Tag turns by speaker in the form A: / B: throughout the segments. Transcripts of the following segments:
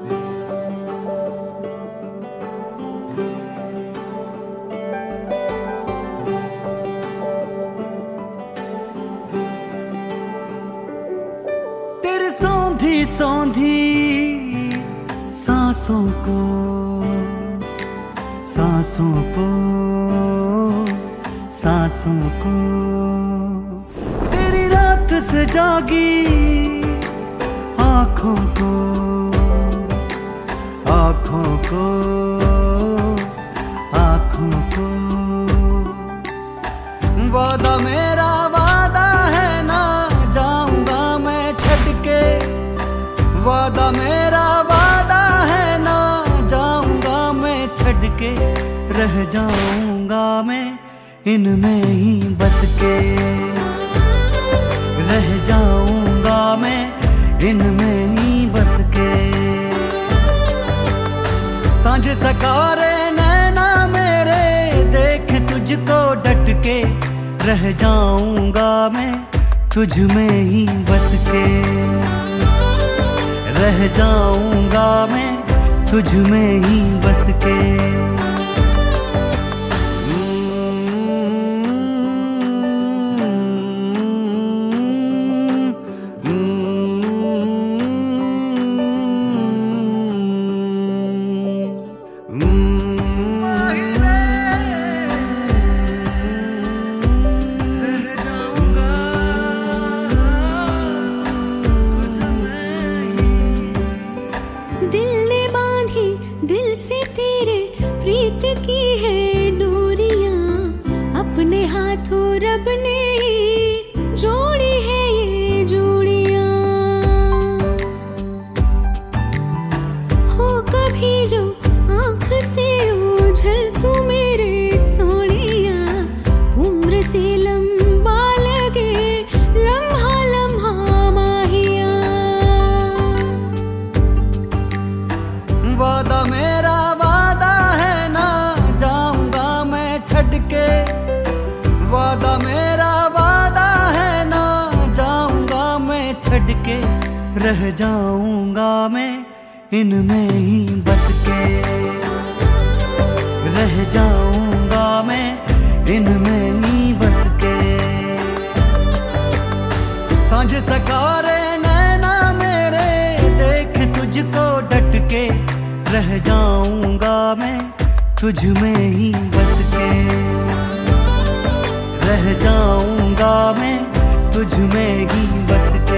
A: तेरी सौंधी सौंधी सांसों को तेरी रात से जागी आँखों को वादा मेरा वादा है ना जाऊंगा मैं छੱਡ के, वादा मेरा वादा है ना जाऊंगा मैं छੱड के, रह जाऊंगा मैं इनमें ही बस के, रह जाऊंगा मैं इनमें ही बस के। सांझ सकारे नैना मेरे देख तुझको डट के, रह जाऊंगा मैं तुझ में ही बस के, रह जाऊंगा मैं तुझ में ही बस के।
B: की है डोरियां अपने हाथों रब ने जोड़ी है ये जोड़ियां, हो कभी जो आँख से ओझल तू मेरे सोनिया, उम्र से लंबा लगे लम्हा लम्हा माहिया।
A: वादा मेरा वादा है ना जाऊंगा मैं छੱਡ के, वादा मेरा वादा है ना जाऊंगा मैं छੱਡ के, रह जाऊंगा मैं इनमें ही बस के, रह जाऊंगा मैं इनमें ही बस के। सांझ सकारे नैना मेरे देख तुझको डट के, रह जाऊंगा मैं तुझ में ही बस के, रह जाऊंगा मैं तुझ में ही बस के।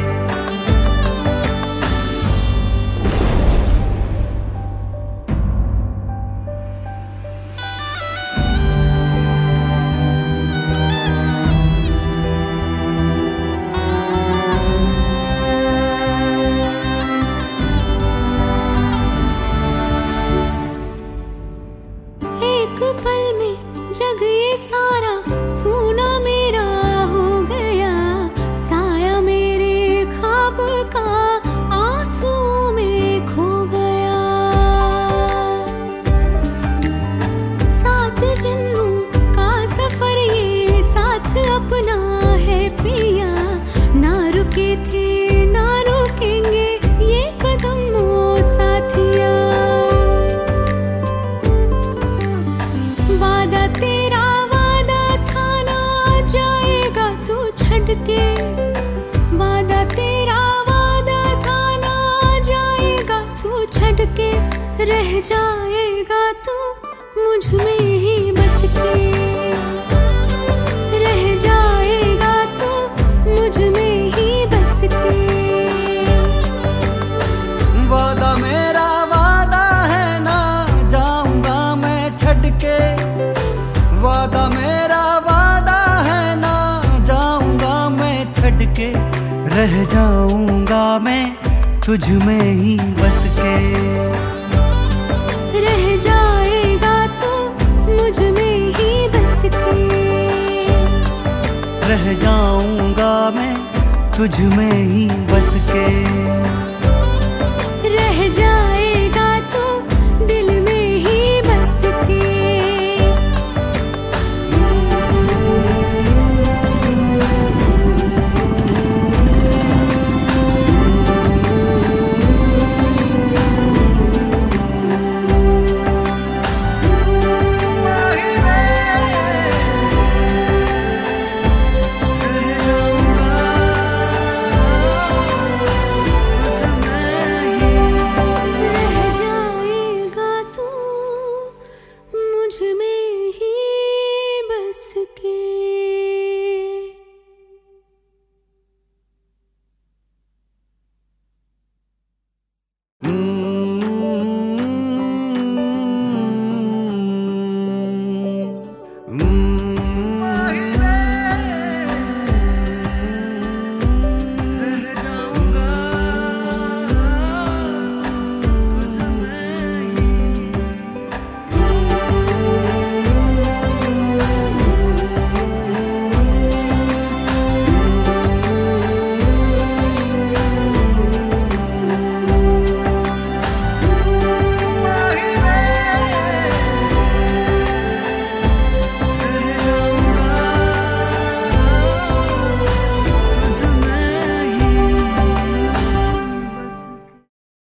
B: एक पल में जग ये सारा सोना मेरा हो गया, साया मेरे ख्वाब का आंसू में खो गया। सात जन्मों का सफर ये साथ अपना है पिया, ना रुके थे ना रुकेंगे ये कदम ओ साथिया। वादा तेरा वादा था ना जाएगा तू छੱਡ के, वादा तेरा वादा था ना जाएगा तू छੱਡ के, रह जाएगा तू मुझ में ही बस के, रह जाएगा तू मुझ में ही बस के।
A: वादा मेरा वादा है ना जाऊंगा मैं छੱਡ के, वादा मेरा वादा है ना जाऊंगा मैं छੱਡ के, रह जाऊंगा मैं तुझ में ही बस के,
B: रह जाएगा तू मुझ में ही बस के,
A: रह जाऊंगा मैं तुझ में ही बस के।